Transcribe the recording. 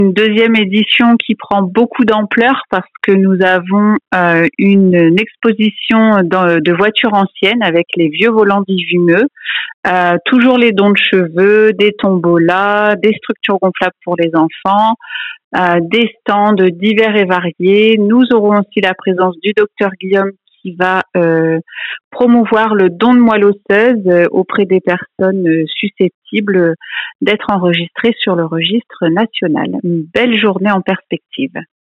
Une deuxième édition qui prend beaucoup d'ampleur parce que nous avons une exposition de voitures anciennes avec les vieux volants divimeux, toujours les dons de cheveux, des tombolas, des structures gonflables pour les enfants, des stands divers et variés. Nous aurons aussi la présence du docteur Guillaume qui va promouvoir le don de moelle osseuse auprès des personnes susceptibles d'être enregistrées sur le registre national. Une belle journée en perspective.